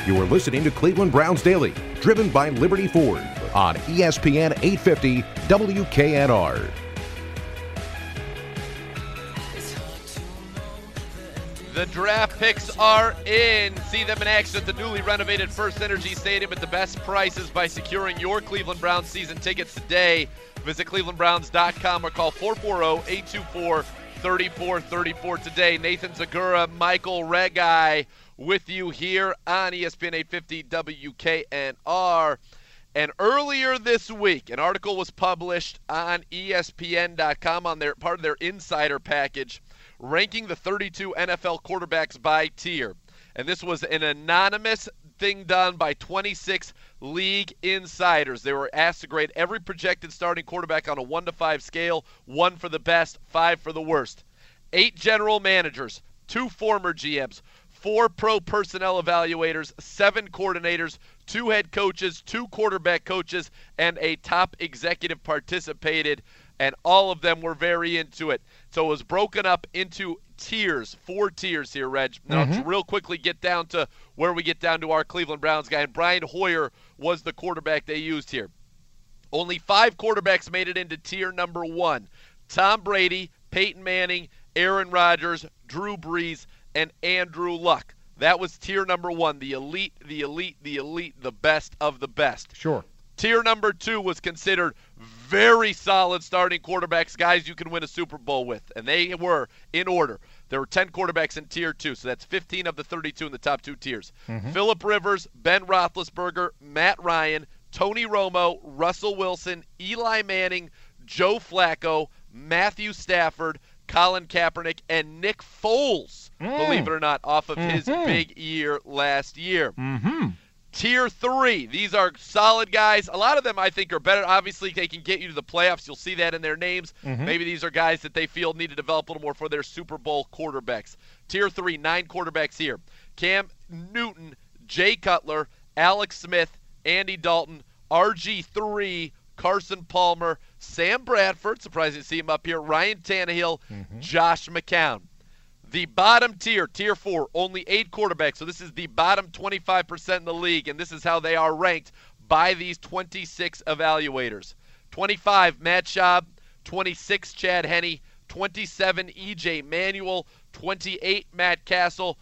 You are listening to Cleveland Browns Daily, driven by Liberty Ford on ESPN 850 WKNR. The draft picks are in. See them in action at the newly renovated First Energy Stadium at the best prices by securing your Cleveland Browns season tickets today. Visit clevelandbrowns.com or call 440-824-3434 today. Nathan Zagura, Michael Regai with you here on ESPN 850 WKNR. And earlier this week, an article was published on ESPN.com on their part of their insider package, ranking the 32 NFL quarterbacks by tier. And this was an anonymous thing done by 26 league insiders. They were asked to grade every projected starting quarterback on a 1 to 5 scale, 1 for the best, 5 for the worst. 8 general managers, 2 former GMs, 4 pro personnel evaluators, 7 coordinators, 2 head coaches, 2 quarterback coaches, and a top executive participated, and all of them were very into it. So it was broken up into tiers, 4 tiers here, Reg. Now, I'll real quickly get down to where we get down to our Cleveland Browns guy, and Brian Hoyer was the quarterback they used here. Only 5 quarterbacks made it into tier number 1. Tom Brady, Peyton Manning, Aaron Rodgers, Drew Brees, and Andrew Luck. That was tier number 1, the elite, the best of the best. Sure. Tier number 2 was considered very solid starting quarterbacks, guys you can win a Super Bowl with, and they were in order. There were 10 quarterbacks in tier 2, so that's 15 of the 32 in the top 2 tiers. Phillip Rivers, Ben Roethlisberger, Matt Ryan, Tony Romo, Russell Wilson, Eli Manning, Joe Flacco, Matthew Stafford, Colin Kaepernick, and Nick Foles, believe it or not, off of his big year last year. Tier 3, these are solid guys. A lot of them I think are better. Obviously, they can get you to the playoffs. You'll see that in their names. Maybe these are guys that they feel need to develop a little more for their Super Bowl quarterbacks. Tier 3, 9 quarterbacks here. Cam Newton, Jay Cutler, Alex Smith, Andy Dalton, RG3, Carson Palmer, Sam Bradford, surprising to see him up here, Ryan Tannehill, Josh McCown. The bottom tier, tier 4, only 8 quarterbacks. So this is the bottom 25% in the league, and this is how they are ranked by these 26 evaluators. 25, Matt Schaub. 26, Chad Henne. 27, E.J. Manuel. 28, Matt Castle.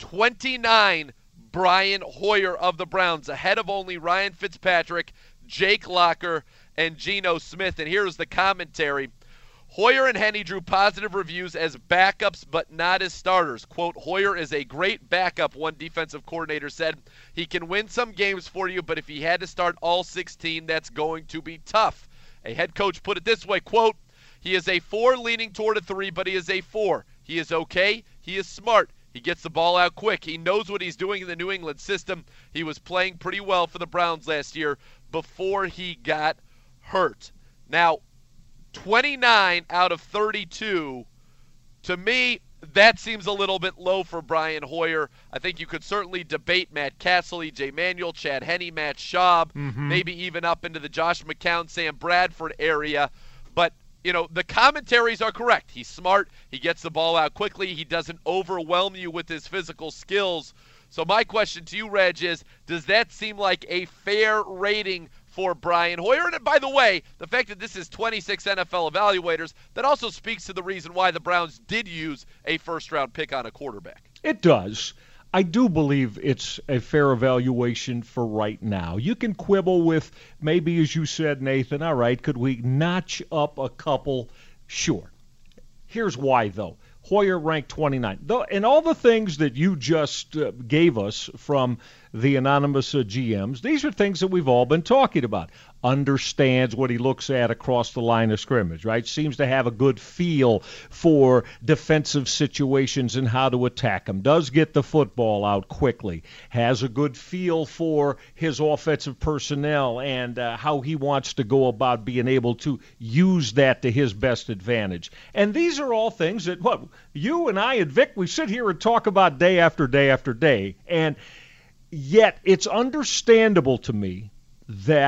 29, Brian Hoyer of the Browns, ahead of only Ryan Fitzpatrick, Jake Locker, and Geno Smith. And here's the commentary. Hoyer and Henne drew positive reviews as backups but not as starters. Quote, Hoyer is a great backup, one defensive coordinator said. He can win some games for you, but if he had to start all 16, that's going to be tough. A head coach put it this way, quote, he is a 4 leaning toward a 3, but he is a 4. He is okay. He is smart. He gets the ball out quick. He knows what he's doing in the New England system. He was playing pretty well for the Browns last year before he got hurt. Now, 29 out of 32, to me, that seems a little bit low for Brian Hoyer. I think you could certainly debate Matt Castle, E.J. Manuel, Chad Henne, Matt Schaub, maybe even up into the Josh McCown, Sam Bradford area. But, you know, the commentaries are correct. He's smart. He gets the ball out quickly. He doesn't overwhelm you with his physical skills. So my question to you, Reg, is does that seem like a fair rating for Brian Hoyer? And by the way, the fact that this is 26 NFL evaluators, that also speaks to the reason why the Browns did use a first-round pick on a quarterback. It does. I do believe it's a fair evaluation for right now. You can quibble with maybe, as you said, Nathan, all right, could we notch up a couple? Sure. Here's why, though. Hoyer ranked 29. And all the things that you just gave us from the anonymous GMs, these are things that we've all been talking about. Understands what he looks at across the line of scrimmage, right? Seems to have a good feel for defensive situations and how to attack them. Does get the football out quickly. Has a good feel for his offensive personnel and how he wants to go about being able to use that to his best advantage. And these are all things that, you and I and Vic, we sit here and talk about day after day after day. And yet it's understandable to me that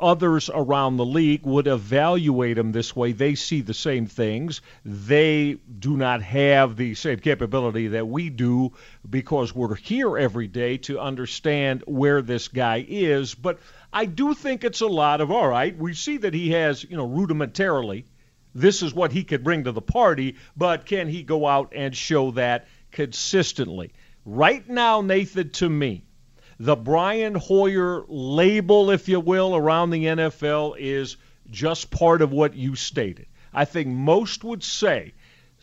others around the league would evaluate him this way. They see the same things. They do not have the same capability that we do because we're here every day to understand where this guy is. But I do think it's a lot of, all right, we see that he has, rudimentarily, this is what he could bring to the party, but can he go out and show that consistently? Right now, Nathan, to me, the Brian Hoyer label, if you will, around the NFL is just part of what you stated. I think most would say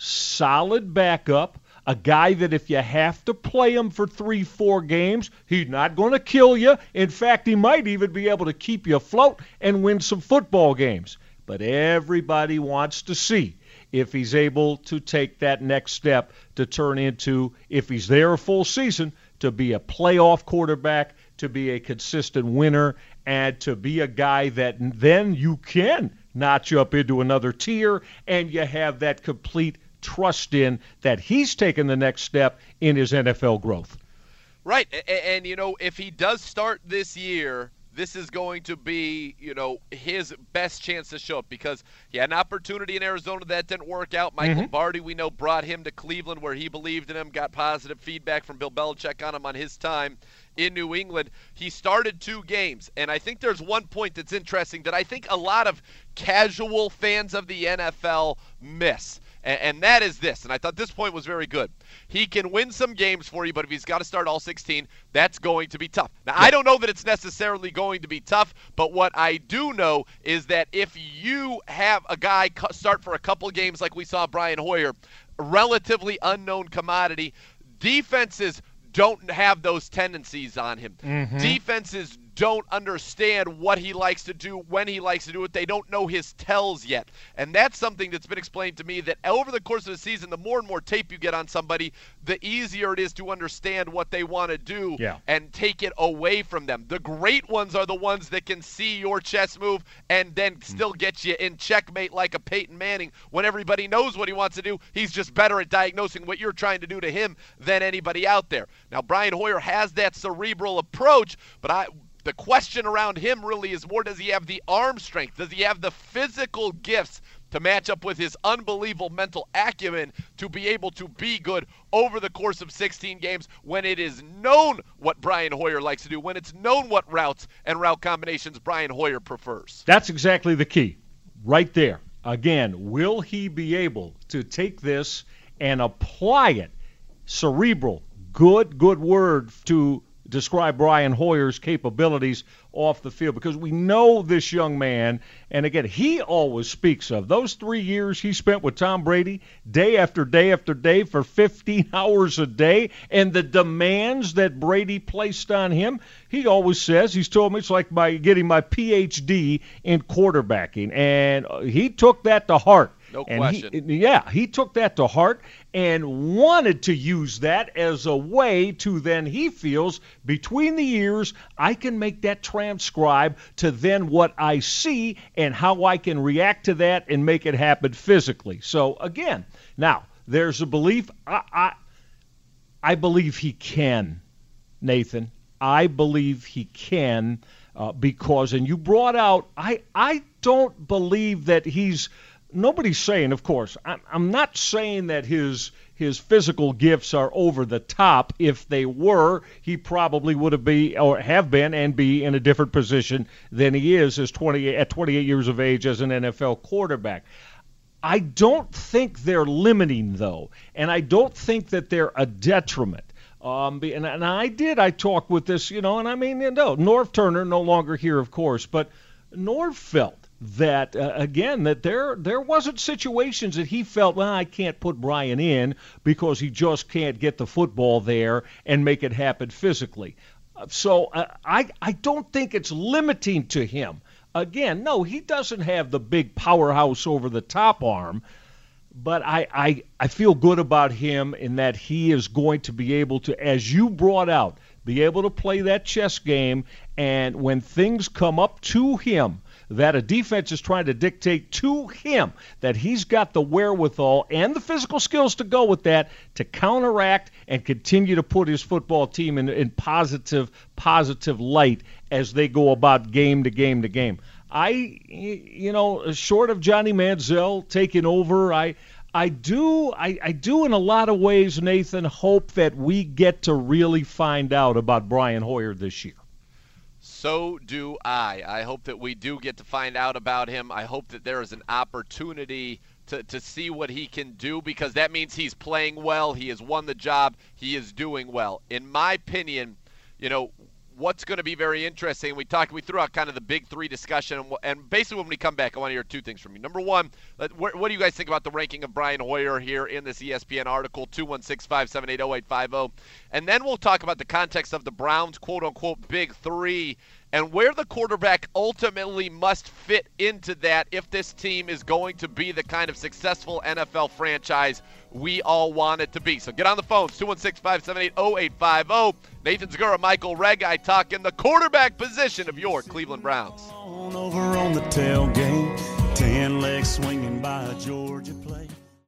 solid backup, a guy that if you have to play him for 3-4 games, he's not going to kill you. In fact, he might even be able to keep you afloat and win some football games. But everybody wants to see if he's able to take that next step to turn into, if he's there a full season, to be a playoff quarterback, to be a consistent winner, and to be a guy that then you can notch up into another tier, and you have that complete trust in that he's taken the next step in his NFL growth. Right, and if he does start this year, this is going to be, his best chance to show up because he had an opportunity in Arizona that didn't work out. Mike Lombardi, we know, brought him to Cleveland where he believed in him, got positive feedback from Bill Belichick on him on his time in New England. He started 2 games, and I think there's one point that's interesting that I think a lot of casual fans of the NFL miss. And that is this, and I thought this point was very good. He can win some games for you, but if he's got to start all 16, that's going to be tough. Now, I don't know that it's necessarily going to be tough, but what I do know is that if you have a guy start for a couple games like we saw Brian Hoyer, relatively unknown commodity, defenses don't have those tendencies on him. Defenses don't understand what he likes to do, when he likes to do it. They don't know his tells yet. And that's something that's been explained to me, that over the course of the season, the more and more tape you get on somebody, the easier it is to understand what they want to do and take it away from them. The great ones are the ones that can see your chess move and then still get you in checkmate like a Peyton Manning. When everybody knows what he wants to do, he's just better at diagnosing what you're trying to do to him than anybody out there. Now, Brian Hoyer has that cerebral approach, but the question around him really is more, does he have the arm strength? Does he have the physical gifts to match up with his unbelievable mental acumen to be able to be good over the course of 16 games when it is known what Brian Hoyer likes to do, when it's known what routes and route combinations Brian Hoyer prefers? That's exactly the key right there. Again, will he be able to take this and apply it? Cerebral, good word to describe Brian Hoyer's capabilities off the field, because we know this young man, and again, he always speaks of those 3 years he spent with Tom Brady, day after day after day for 15 hours a day, and the demands that Brady placed on him. He always says, he's told me, it's like getting my PhD in quarterbacking, and he took that to heart. No question. He took that to heart and wanted to use that as a way to then, he feels, between the years, I can make that transcribe to then what I see and how I can react to that and make it happen physically. So, again, now, there's a belief. I believe he can, Nathan. I believe he can because, and you brought out, I don't believe that he's, nobody's saying, of course, I'm not saying that his physical gifts are over the top. If they were, he probably would have been or have been and be in a different position than he is at 28 years of age as an NFL quarterback. I don't think they're limiting, though, and I don't think that they're a detriment. I talked with this, and I mean, Norv Turner, no longer here, of course, but Norv felt that, again, that there wasn't situations that he felt, well, I can't put Brian in because he just can't get the football there and make it happen physically. So I don't think it's limiting to him. Again, no, he doesn't have the big powerhouse over-the-top arm, but I feel good about him in that he is going to be able to, as you brought out, be able to play that chess game, and when things come up to him that a defense is trying to dictate to him that he's got the wherewithal and the physical skills to go with that to counteract and continue to put his football team in positive light as they go about game to game to game. Short of Johnny Manziel taking over, I do in a lot of ways, Nathan, hope that we get to really find out about Brian Hoyer this year. So do I. I hope that we do get to find out about him. I hope that there is an opportunity to see what he can do, because that means he's playing well, he has won the job, he is doing well. In my opinion, what's going to be very interesting, we threw out kind of the big three discussion, and basically when we come back, I want to hear two things from you. Number one, what do you guys think about the ranking of Brian Hoyer here in this ESPN article, 216-578-0850? And then we'll talk about the context of the Browns' quote-unquote big three and where the quarterback ultimately must fit into that if this team is going to be the kind of successful NFL franchise we all want it to be. So get on the phones, 216-578-0850. Nathan Zegura, Michael Reghi talking the quarterback position of your Cleveland Browns. Over on the tailgate, 10 legs swinging by George.